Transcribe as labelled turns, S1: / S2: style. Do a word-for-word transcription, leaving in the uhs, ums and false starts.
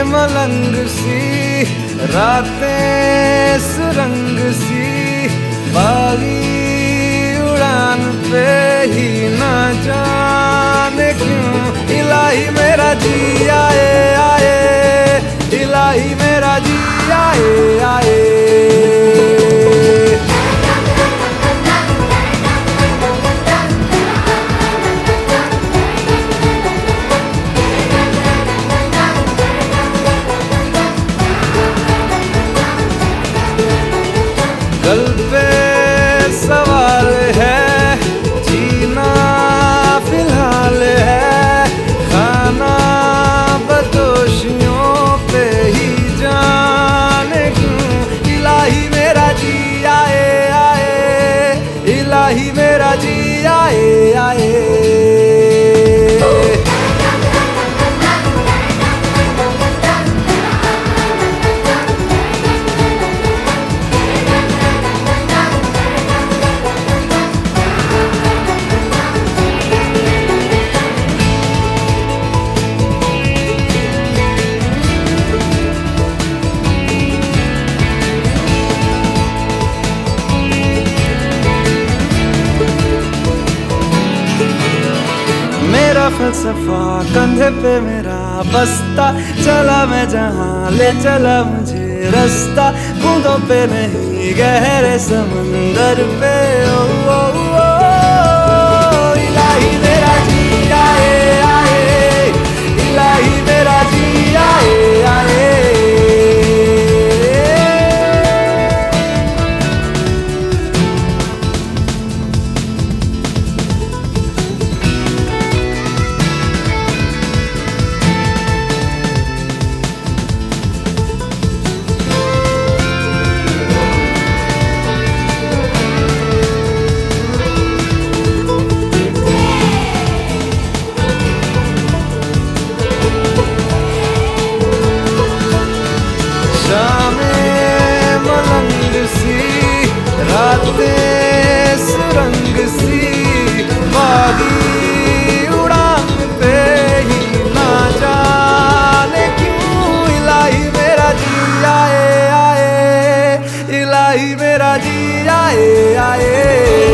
S1: मलंग सी, रातें सुरंग सी, बागी उड़ान पे ही ना जाने क्यों इलाही मेरा जी आए आए, इलाही मेरा जी आए आए। कल पे सवाल है, जीना फिलहाल है, खाना बदोशियों पे ही जाने क्यों इलाही मेरा जी आए आए, इलाही मेरा जी आए आए। मेरा फलसफा कंधे पे मेरा बस्ता, चला मैं जहाँ ले चला मुझे रास्ता, बूंदों पे नहीं गहरे समंदर पे। ओ, ओ, ओ, इलाही मेरा जी आए आए, इलाही मेरा जी आए आए। रातें सुरंग सी, बागी उड़ान पे ही ना जाने क्यों इलाही मेरा जी आए आए, इलाही मेरा जी आए आए।